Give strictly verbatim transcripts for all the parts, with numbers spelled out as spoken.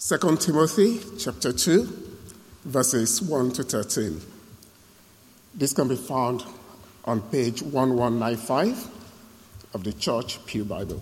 Second Timothy chapter two, verses one to thirteen. This can be found on page eleven ninety-five of the Church Pew Bible.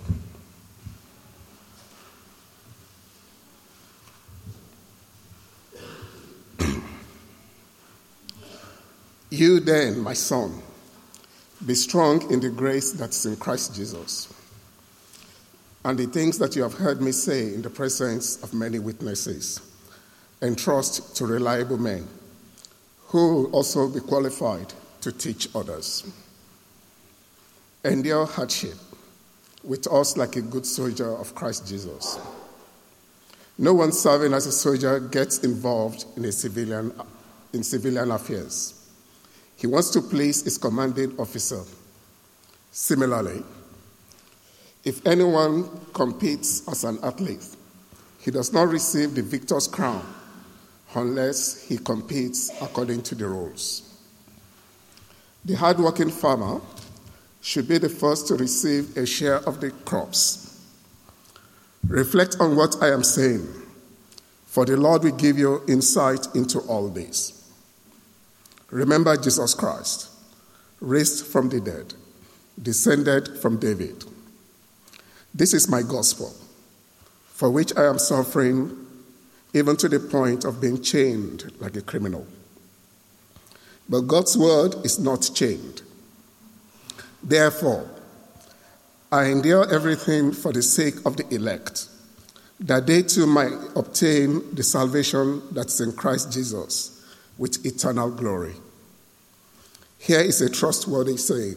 You then, my son, be strong in the grace that's in Christ Jesus. And the things that you have heard me say in the presence of many witnesses, entrust to reliable men, who will also be qualified to teach others. Endure hardship with us like a good soldier of Christ Jesus. No one serving as a soldier gets involved in a civilian in civilian affairs. He wants to please his commanding officer. Similarly, if anyone competes as an athlete, he does not receive the victor's crown unless he competes according to the rules. The hardworking farmer should be the first to receive a share of the crops. Reflect on what I am saying, for the Lord will give you insight into all this. Remember Jesus Christ, raised from the dead, descended from David. This is my gospel, for which I am suffering, even to the point of being chained like a criminal. But God's word is not chained. Therefore, I endure everything for the sake of the elect, that they too might obtain the salvation that's in Christ Jesus with eternal glory. Here is a trustworthy saying: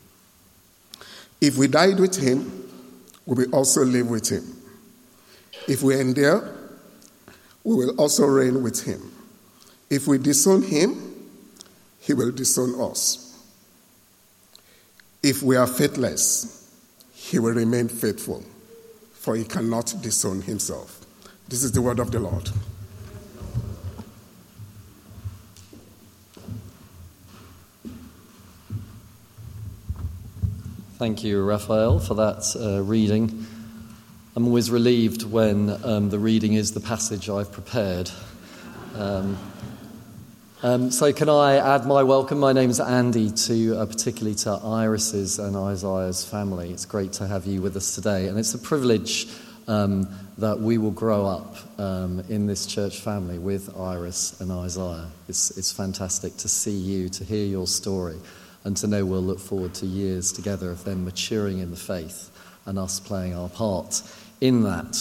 if we died with him, we will also live with him. If we endure, we will also reign with him. If we disown him, he will disown us. If we are faithless, he will remain faithful, for he cannot disown himself. This is the word of the Lord. Thank you, Raphael, for that uh, reading. I'm always relieved when um, the reading is the passage I've prepared. Um, um, so can I add my welcome? My name's Andy, to uh, particularly to Iris's and Isaiah's family. It's great to have you with us today, and it's a privilege um, that we will grow up um, in this church family with Iris and Isaiah. It's, it's fantastic to see you, to hear your story, and to know we'll look forward to years together of them maturing in the faith and us playing our part in that.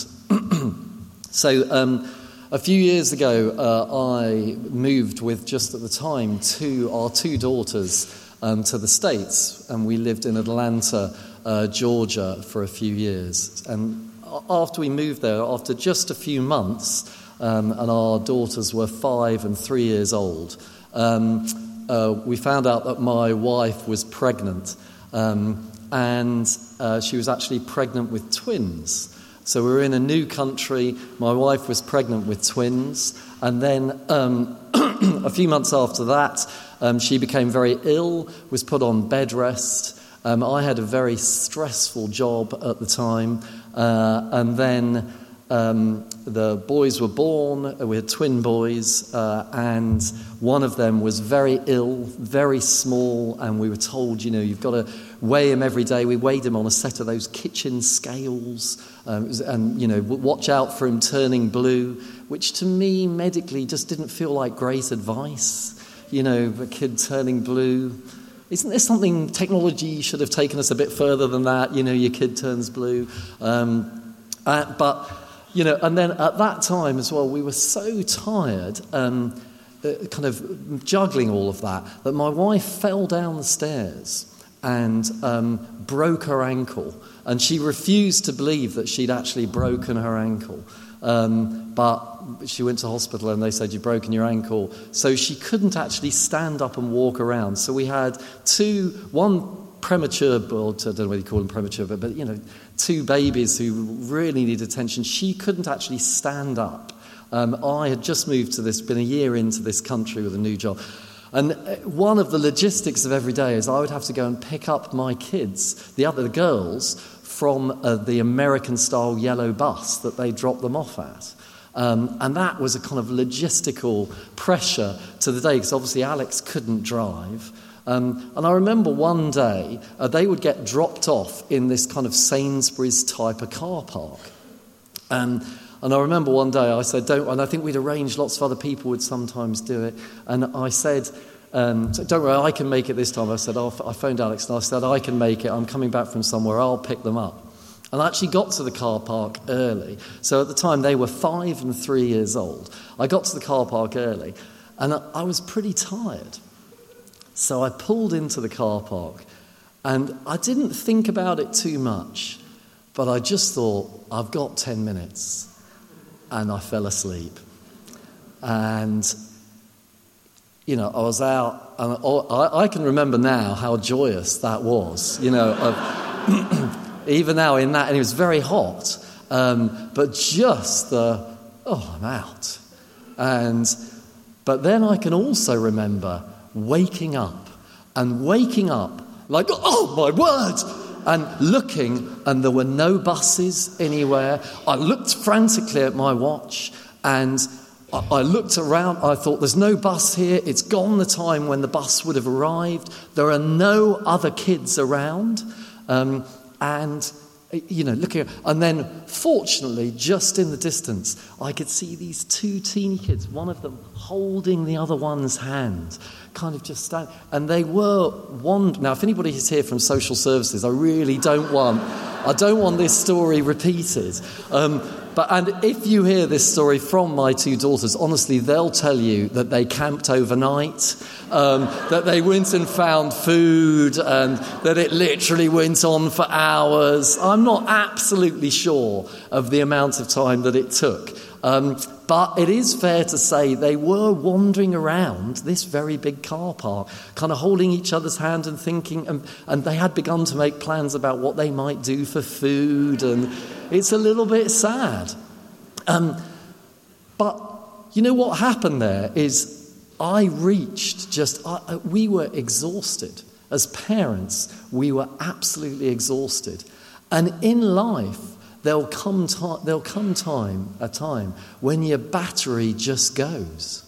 so um, a few years ago, uh, I moved with, just at the time, two, our two daughters um, to the States, and we lived in Atlanta, uh, Georgia for a few years. And after we moved there, after just a few months, um, and our daughters were five and three years old, um, Uh, we found out that my wife was pregnant, um, and uh, she was actually pregnant with twins. So we were in a new country. My wife was pregnant with twins, and then um, a few months after that, um, she became very ill, was put on bed rest. Um, I had a very stressful job at the time, uh, and then Um, the boys were born. We had twin boys, uh, and one of them was very ill, very small, and we were told, you know, you've got to weigh him every day. We weighed him on a set of those kitchen scales, um, it was, and, you know, watch out for him turning blue, which to me medically just didn't feel like great advice. You know, a kid turning blue. Isn't there something, technology should have taken us a bit further than that? You know, your kid turns blue. Um, uh, but... You know, and then at that time as well, we were so tired, um, uh, kind of juggling all of that, that my wife fell down the stairs and um, broke her ankle. And she refused to believe that she'd actually broken her ankle. Um, but she went to hospital and they said, you've broken your ankle. So she couldn't actually stand up and walk around. So we had two, one premature, well, I don't know whether you call them premature, but, but you know, two babies who really need attention. She couldn't actually stand up. Um, I had just moved to this, been a year into this country with a new job. And one of the logistics of every day is I would have to go and pick up my kids, the other girls, from uh, the American-style yellow bus that they dropped them off at. Um, and that was a kind of logistical pressure to the day, because obviously Alex couldn't drive. Um, and I remember one day uh, they would get dropped off in this kind of Sainsbury's type of car park. And, and I remember one day I said, don't, and I think we'd arranged lots of other people would sometimes do it. And I said, um, so don't worry, I can make it this time. I said, oh, I phoned Alex and I said, I can make it. I'm coming back from somewhere. I'll pick them up. And I actually got to the car park early. So at the time, they were five and three years old. I got to the car park early, and I was pretty tired. So I pulled into the car park, and I didn't think about it too much, but I just thought, I've got ten minutes, and I fell asleep. And, you know, I was out, and I, I can remember now how joyous that was, you know, of... Even now in that, and it was very hot, um, but just the, oh, I'm out. And, but then I can also remember waking up, and waking up like, oh, my word, and looking, and there were no buses anywhere. I looked frantically at my watch, and I, I looked around, I thought, there's no bus here, it's gone the time when the bus would have arrived, there are no other kids around. Um, And, you know, looking, and then fortunately, just in the distance, I could see these two teeny kids, one of them holding the other one's hand, kind of just standing. And they were one. Now, if anybody is here from social services, I really don't want, I don't want this story repeated. Um, but and if you hear this story from my two daughters, honestly, they'll tell you that they camped overnight. Um, that they went and found food, and that it literally went on for hours. I'm not absolutely sure of the amount of time that it took. Um, but it is fair to say they were wandering around this very big car park, kind of holding each other's hand and thinking, and, and they had begun to make plans about what they might do for food, and it's a little bit sad. Um, but you know what happened there is, I reached just, I, we were exhausted. As parents, we were absolutely exhausted. And in life, there'll come, ta- there'll come time, a time when your battery just goes.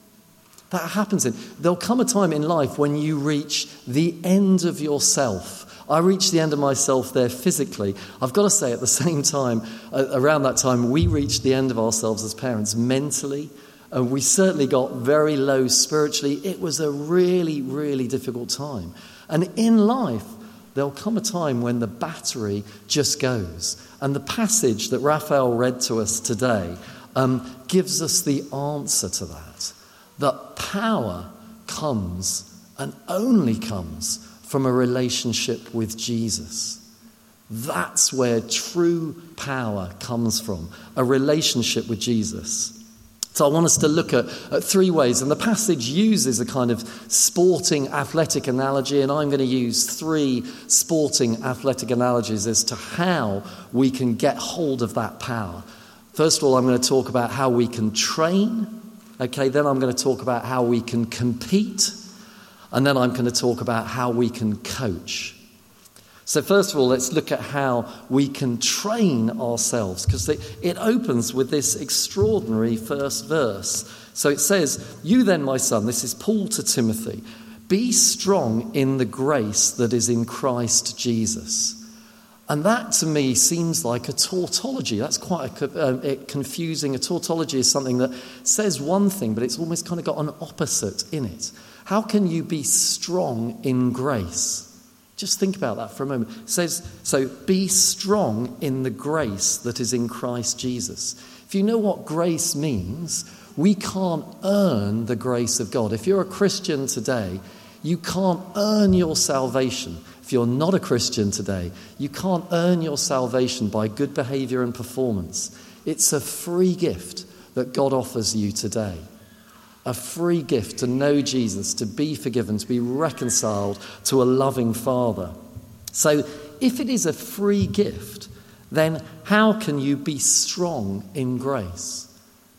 That happens. In, there'll come a time in life when you reach the end of yourself. I reached the end of myself there physically. I've got to say, at the same time, uh, around that time, we reached the end of ourselves as parents mentally. And we certainly got very low spiritually. It was a really, really difficult time. And in life, there'll come a time when the battery just goes. And the passage that Raphael read to us today um, gives us the answer to that. That power comes and only comes from a relationship with Jesus. That's where true power comes from, a relationship with Jesus. So I want us to look at, at three ways, and the passage uses a kind of sporting athletic analogy, and I'm going to use three sporting athletic analogies as to how we can get hold of that power. First of all, I'm going to talk about how we can train. Okay, then I'm going to talk about how we can compete, and then I'm going to talk about how we can coach. So first of all, let's look at how we can train ourselves, because it opens with this extraordinary first verse. So it says, "You then, my son," this is Paul to Timothy, "be strong in the grace that is in Christ Jesus." And that to me seems like a tautology. That's quite a, uh, confusing. A tautology is something that says one thing, but it's almost kind of got an opposite in it. How can you be strong in grace? Just think about that for a moment. It says, so be strong in the grace that is in Christ Jesus. If you know what grace means, we can't earn the grace of God. If you're a Christian today, you can't earn your salvation. If you're not a Christian today, you can't earn your salvation by good behavior and performance. It's a free gift that God offers you today. A free gift to know Jesus, to be forgiven, to be reconciled to a loving Father. So if it is a free gift, then how can you be strong in grace?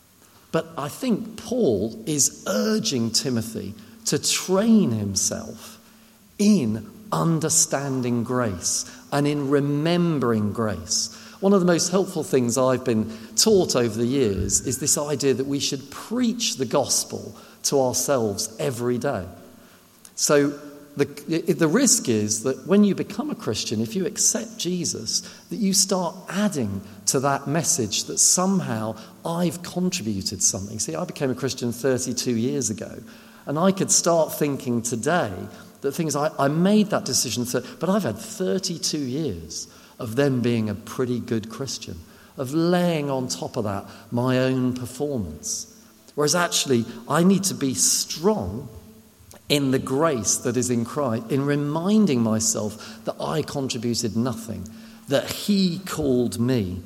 But I think Paul is urging Timothy to train himself in understanding grace and in remembering grace. One of the most helpful things I've been taught over the years is this idea that we should preach the gospel to ourselves every day. So the, the risk is that when you become a Christian, if you accept Jesus, that you start adding to that message that somehow I've contributed something. See, I became a Christian thirty-two years ago, and I could start thinking today that things I, I made that decision, but I've had thirty-two years of them being a pretty good Christian, of laying on top of that my own performance. Whereas actually, I need to be strong in the grace that is in Christ, in reminding myself that I contributed nothing, that he called me.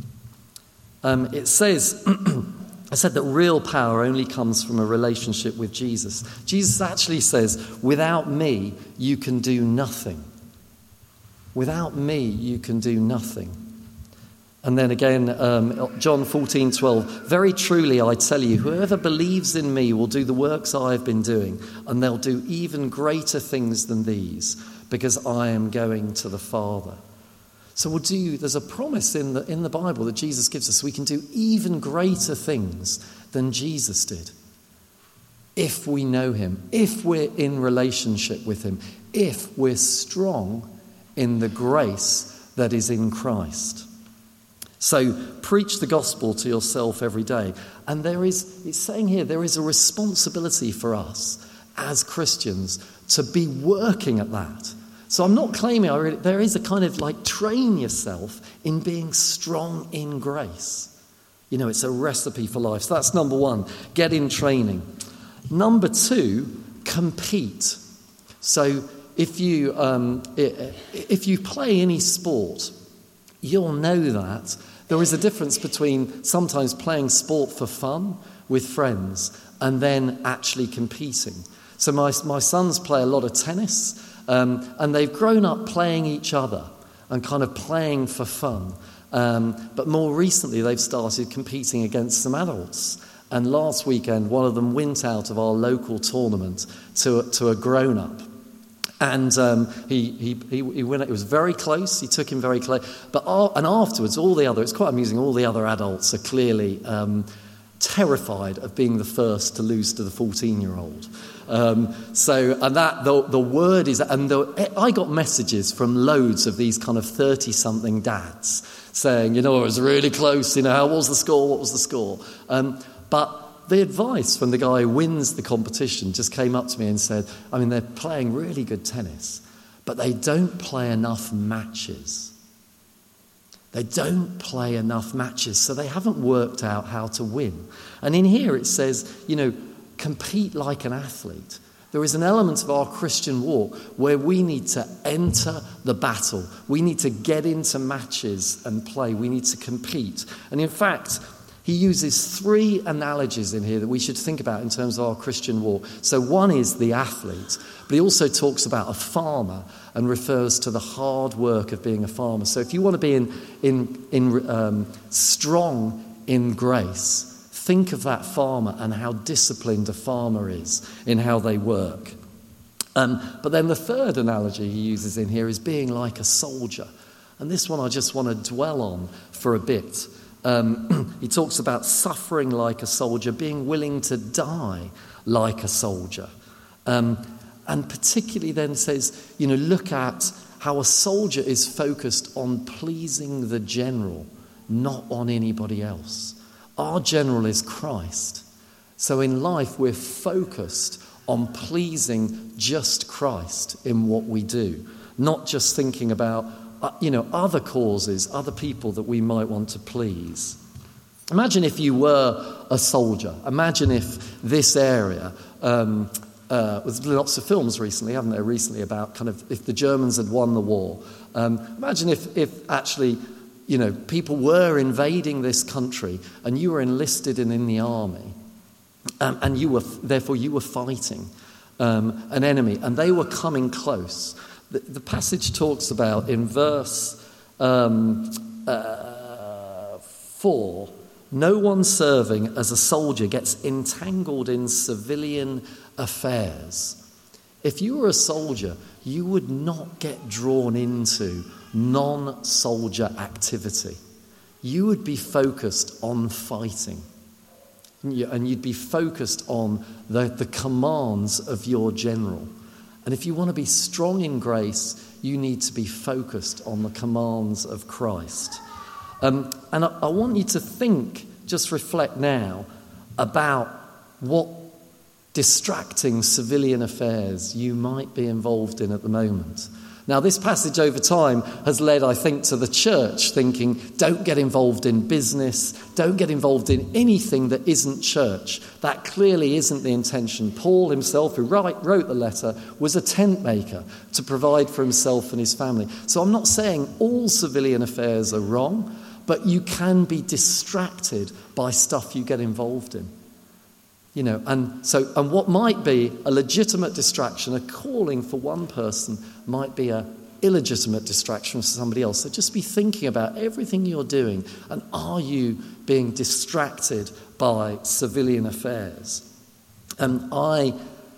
Um, it says, I said that real power only comes from a relationship with Jesus. Jesus actually says, without me, you can do nothing. Without me, you can do nothing. And then again, um, John fourteen twelve, very truly I tell you, whoever believes in me will do the works I have been doing, and they'll do even greater things than these, because I am going to the Father. So we'll do, there's a promise in the, in the Bible that Jesus gives us. We can do even greater things than Jesus did. If we know him, if we're in relationship with him, if we're strong in the grace that is in Christ. So preach the gospel to yourself every day. And there is, it's saying here, there is a responsibility for us as Christians to be working at that. So I'm not claiming, I really, there is a kind of like train yourself in being strong in grace. You know, it's a recipe for life. So that's number one, get in training. Number two, compete. So if you, um, if you play any sport, you'll know that there is a difference between sometimes playing sport for fun with friends and then actually competing. So my my sons play a lot of tennis, um, and they've grown up playing each other and kind of playing for fun. Um, but more recently, they've started competing against some adults. And last weekend, one of them went out of our local tournament to to a grown-up. And um, he, he, he, he went, it was very close, he took him very close. But uh, and afterwards, all the other, it's quite amusing, all the other adults are clearly um, terrified of being the first to lose to the fourteen-year-old. Um, so, and that, the, the word is, and the, I got messages from loads of these kind of thirty-something dads saying, you know, it was really close, you know, how was the score, what was the score? Um, but the advice from the guy who wins the competition just came up to me and said, I mean, they're playing really good tennis, but they don't play enough matches. They don't play enough matches, so they haven't worked out how to win. And in here it says, you know, compete like an athlete. There is an element of our Christian walk where we need to enter the battle. We need to get into matches and play. We need to compete. And in fact, he uses three analogies in here that we should think about in terms of our Christian walk. So one is the athlete, but he also talks about a farmer and refers to the hard work of being a farmer. So if you want to be in, in, in um, strong in grace, think of that farmer and how disciplined a farmer is in how they work. Um, but then the third analogy he uses in here is being like a soldier. And this one I just want to dwell on for a bit. Um, he talks about suffering like a soldier, being willing to die like a soldier. Um, and particularly then says, you know, look at how a soldier is focused on pleasing the general, not on anybody else. Our general is Christ. So in life, we're focused on pleasing just Christ in what we do, not just thinking about Uh, you know, other causes, other people that we might want to please. Imagine if you were a soldier. Imagine if this area, um, uh, there's lots of films recently, haven't there, recently about kind of if the Germans had won the war. Um, imagine if, if actually, you know, people were invading this country and you were enlisted in, in the army, um, and you were, therefore you were fighting um, an enemy and they were coming close. The, the passage talks about in verse um, uh, four, no one serving as a soldier gets entangled in civilian affairs. If you were a soldier, you would not get drawn into non-soldier activity. you would be focused on fighting. And you'd be focused on the, the commands of your general. And if you want to be strong in grace, you need to be focused on the commands of Christ. Um, and I, I want you to think, just reflect now, about what distracting civilian affairs you might be involved in at the moment. Now, this passage over time has led, I think, to the church thinking, don't get involved in business, don't get involved in anything that isn't church. That clearly isn't the intention. Paul himself, who write, wrote the letter, was a tent maker to provide for himself and his family. So I'm not saying all civilian affairs are wrong, but you can be distracted by stuff you get involved in. You know, and so, and what might be a legitimate distraction, a calling for one person, might be a illegitimate distraction for somebody else. So just be thinking about everything you're doing, and are you being distracted by civilian affairs? And I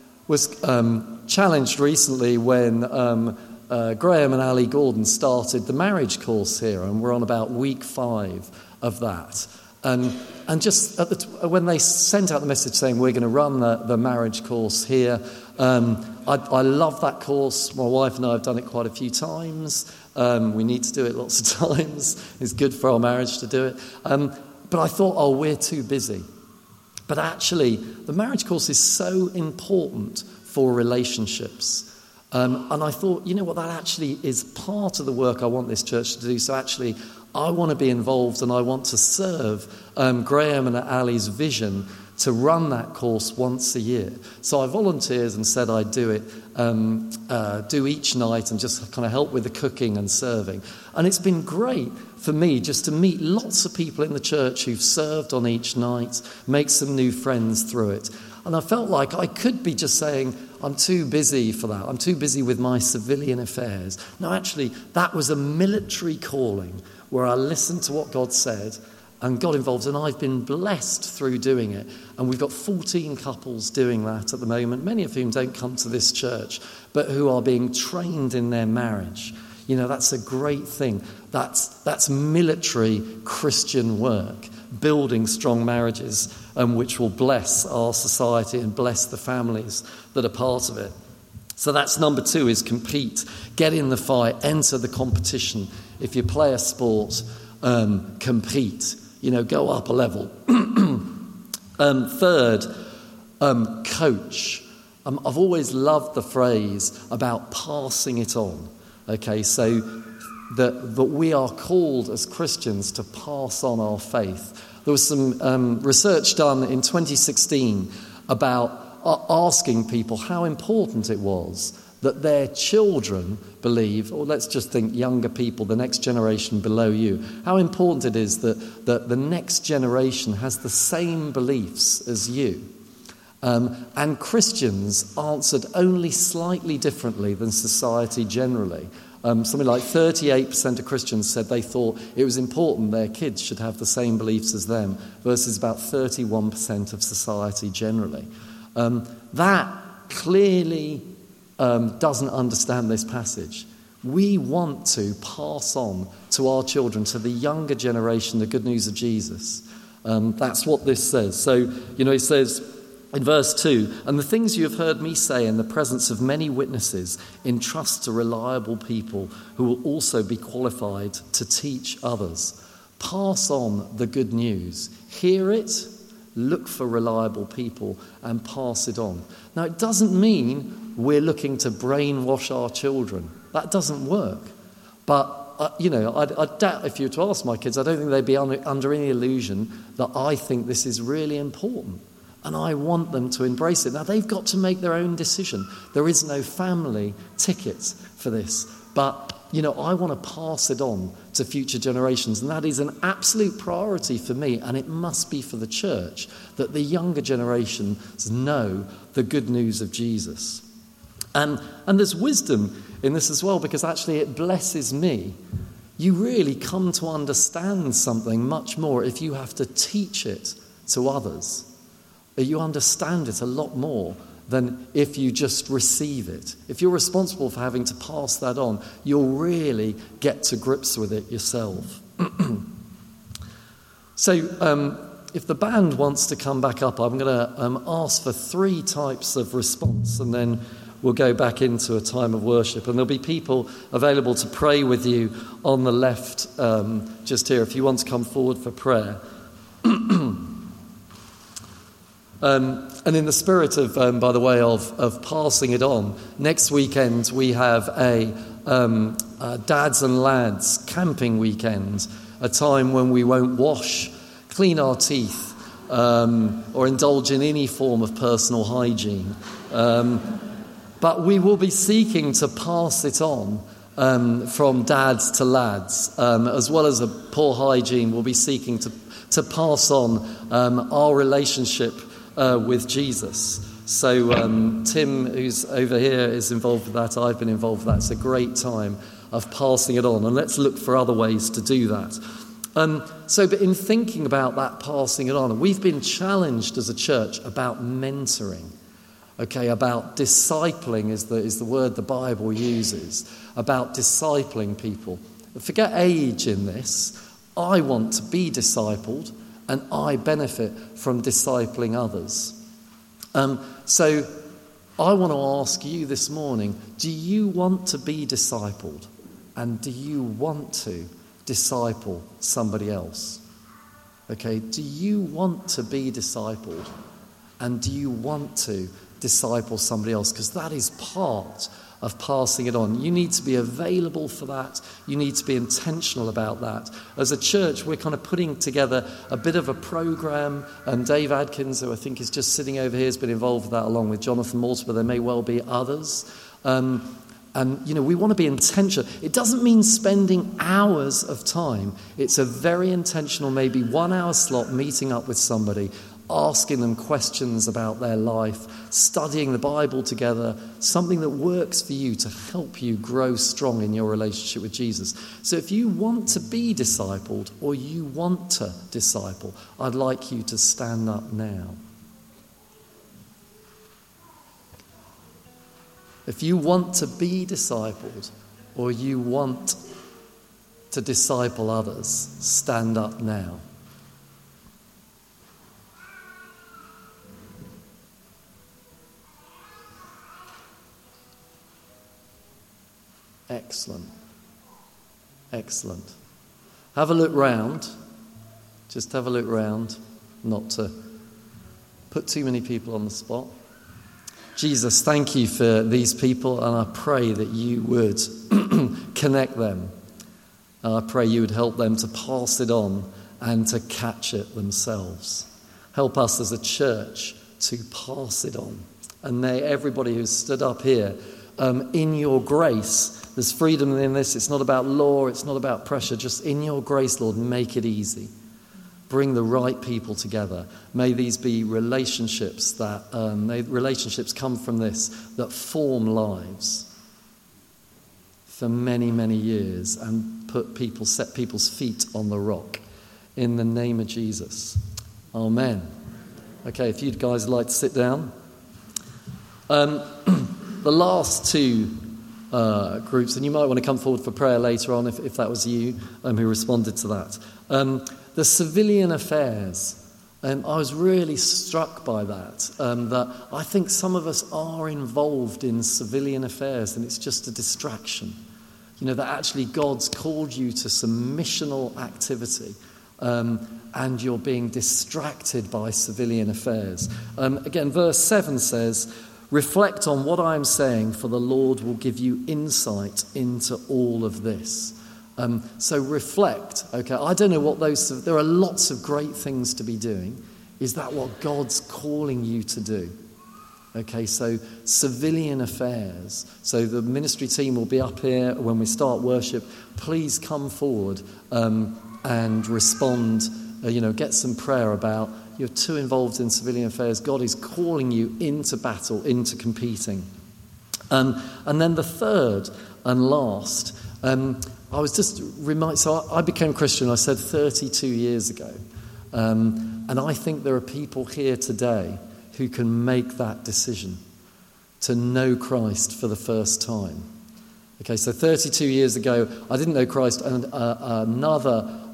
was um, challenged recently when um, uh, Graham and Ali Gordon started the marriage course here, and we're on about week five of that. And and just at the t- when they sent out the message saying we're going to run the, the marriage course here, um, I, I love that course. My wife and I have done it quite a few times. Um, we need to do it lots of times. It's good for our marriage to do it. Um, but I thought, oh, we're too busy. But actually, the marriage course is so important for relationships. Um, and I thought, you know what, that actually is part of the work I want this church to do. So actually, I want to be involved and I want to serve um, Graham and Ali's vision to run that course once a year. So I volunteered and said I'd do it, um, uh, do each night and just kind of help with the cooking and serving. And it's been great for me just to meet lots of people in the church who've served on each night, make some new friends through it. And I felt like I could be just saying, I'm too busy for that. I'm too busy with my civilian affairs. No, actually, that was a military calling where I listened to what God said and got involved, and I've been blessed through doing it. And we've got fourteen couples doing that at the moment, many of whom don't come to this church, but who are being trained in their marriage. You know, that's a great thing. That's that's military Christian work, building strong marriages, um, which will bless our society and bless the families that are part of it. So that's number two, is compete. Get in the fight, enter the competition. If you play a sport, um, compete. You know, go up a level. um, third, um, coach. Um, I've always loved the phrase about passing it on. Okay, so that, that we are called as Christians to pass on our faith. There was some um, research done in twenty sixteen about asking people how important it was that their children believe, or let's just think younger people, the next generation below you, how important it is that, that the next generation has the same beliefs as you. Um, and Christians answered only slightly differently than society generally. Um, something like thirty-eight percent of Christians said they thought it was important their kids should have the same beliefs as them, versus about thirty-one percent of society generally. Um, that clearly um, doesn't understand this passage. We want to pass on to our children, to the younger generation, the good news of Jesus. Um, that's what this says. So, you know, it says in verse two, and the things you have heard me say in the presence of many witnesses, entrust to reliable people who will also be qualified to teach others. Pass on the good news. Hear it. Look for reliable people and pass it on. Now, it doesn't mean we're looking to brainwash our children. That doesn't work. But, uh, you know, I, I doubt if you were to ask my kids, I don't think they'd be under, under any illusion that I think this is really important. And I want them to embrace it. Now, they've got to make their own decision. There is no family ticket for this. But, you know, I want to pass it on to future generations. And that is an absolute priority for me. And it must be for the church that the younger generations know the good news of Jesus. And, and there's wisdom in this as well, because actually it blesses me. You really come to understand something much more if you have to teach it to others. You understand it a lot more than if you just receive it. If you're responsible for having to pass that on, you'll really get to grips with it yourself. So um, if the band wants to come back up, I'm going to um, ask for three types of response, and then we'll go back into a time of worship. And there'll be people available to pray with you on the left um, just here if you want to come forward for prayer. Um, and in the spirit of, um, by the way, of, of passing it on, next weekend we have a, um, a Dads and Lads camping weekend, a time when we won't wash, clean our teeth, um, or indulge in any form of personal hygiene. Um, but we will be seeking to pass it on um, from dads to lads, um, as well as a poor hygiene. We'll be seeking to, to pass on um, our relationship Uh, with Jesus. So um, Tim, who's over here, is involved with that. I've been involved with that. It's a great time of passing it on, and let's look for other ways to do that. Um, so, but in thinking about that passing it on, we've been challenged as a church about mentoring. Okay, about discipling is the is the word the Bible uses. About discipling people. Forget age in this. I want to be discipled, and I benefit from discipling others. Um, so I want to ask you this morning, do you want to be discipled? And do you want to disciple somebody else? Okay, do you want to be discipled? And do you want to disciple somebody else? Because that is part of passing it on. You need to be available for that. You need to be intentional about that. As a church, we're kind of putting together a bit of a program, and Dave Adkins, who I think is just sitting over here, has been involved with that along with Jonathan Mortimer, but there may well be others. Um, and, you know, we want to be intentional. It doesn't mean spending hours of time. It's a very intentional, maybe one hour slot, meeting up with somebody, asking them questions about their life, studying the Bible together, something that works for you to help you grow strong in your relationship with Jesus. So if you want to be discipled or you want to disciple, I'd like you to stand up now. If you want to be discipled or you want to disciple others, stand up now. Excellent. Excellent. Have a look round. Just have a look round, not to put too many people on the spot. Jesus, thank you for these people, and I pray that you would connect them. And I pray you would help them to pass it on and to catch it themselves. Help us as a church to pass it on. And may everybody who's stood up here, um, in your grace, there's freedom in this. It's not about law. It's not about pressure. Just in your grace, Lord, make it easy. Bring the right people together. May these be relationships that, um, may relationships come from this, that form lives for many, many years and put people, set people's feet on the rock. In the name of Jesus. Amen. Okay, if you guys would like to sit down. Um, the last two Uh, groups, and you might want to come forward for prayer later on if, if that was you um, who responded to that. Um, the civilian affairs. Um, I was really struck by that, um, that I think some of us are involved in civilian affairs and it's just a distraction. You know, that actually God's called you to some missional activity um, and you're being distracted by civilian affairs. Um, again, verse seven says, reflect on what I am saying, for the Lord will give you insight into all of this. Um, so reflect, okay, I don't know what those, there are lots of great things to be doing. Is that what God's calling you to do? Okay, so civilian affairs. So the ministry team will be up here when we start worship. Please come forward um, and respond, uh, you know, get some prayer about you're too involved in civilian affairs. God is calling you into battle, into competing. Um, and then the third and last, um, I was just reminded, so I, I became Christian, I said thirty-two years ago. Um, and I think there are people here today who can make that decision to know Christ for the first time. Okay, so thirty-two years ago, I didn't know Christ, and uh, another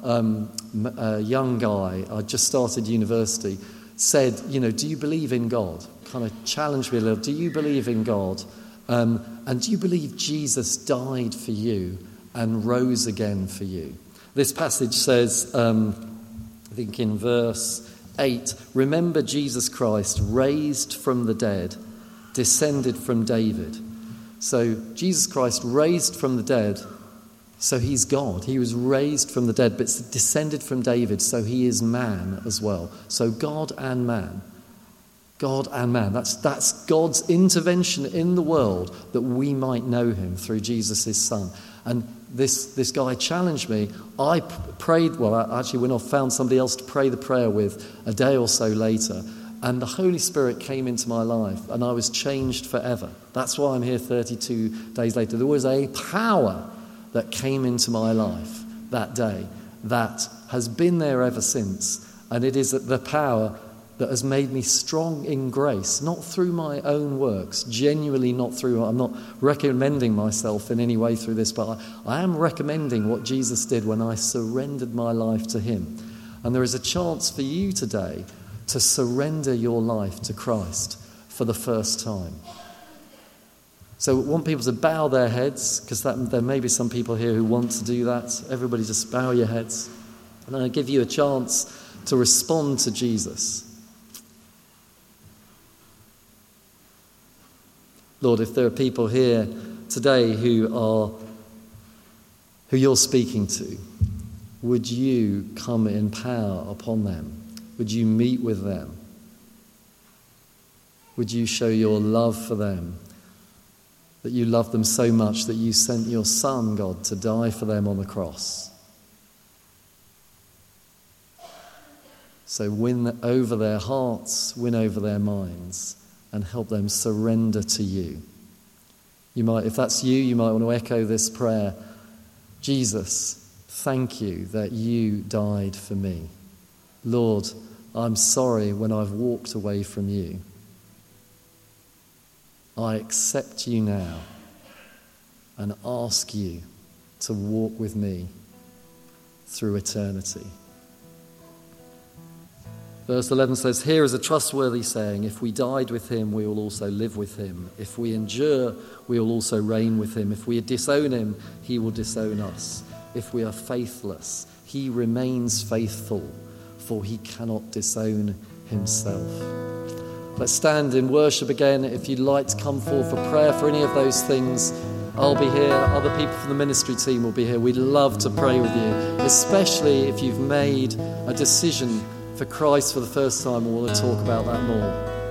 um, a young guy, I just started university, said, you know, do you believe in God? Kind of challenged me a little. Do you believe in God? Um, and do you believe Jesus died for you and rose again for you? This passage says, um, I think in verse eight, remember Jesus Christ, raised from the dead, descended from David. So Jesus Christ raised from the dead, so he's God. He was raised from the dead, but descended from David, so he is man as well. So God and man. God and man. That's, that's God's intervention in the world that we might know him through Jesus, his son. And this, this guy challenged me. I p- prayed, well, I actually went off, found somebody else to pray the prayer with a day or so later. And the Holy Spirit came into my life and I was changed forever. That's why I'm here thirty-two days later. There was a power that came into my life that day that has been there ever since. And it is the power that has made me strong in grace, not through my own works, genuinely not through, I'm not recommending myself in any way through this, but I, I am recommending what Jesus did when I surrendered my life to him. And there is a chance for you today to surrender your life to Christ for the first time. So I want people to bow their heads, because there may be some people here who want to do that. Everybody just bow your heads. And I'll give you a chance to respond to Jesus. Lord, if there are people here today who are who you're speaking to, would you come in power upon them? Would you meet with them? Would you show your love for them? That you love them so much that you sent your Son, God, to die for them on the cross. So win over their hearts, win over their minds, and help them surrender to you. You might, if that's you, you might want to echo this prayer. Jesus, thank you that you died for me. Lord, I'm sorry when I've walked away from you. I accept you now and ask you to walk with me through eternity. Verse eleven says, here is a trustworthy saying, if we died with him, we will also live with him. If we endure, we will also reign with him. If we disown him, he will disown us. If we are faithless, he remains faithful, for he cannot disown himself. Let's stand in worship again. If you'd like to come forward for prayer for any of those things, I'll be here. Other people from the ministry team will be here. We'd love to pray with you, especially if you've made a decision for Christ for the first time. We want to talk about that more.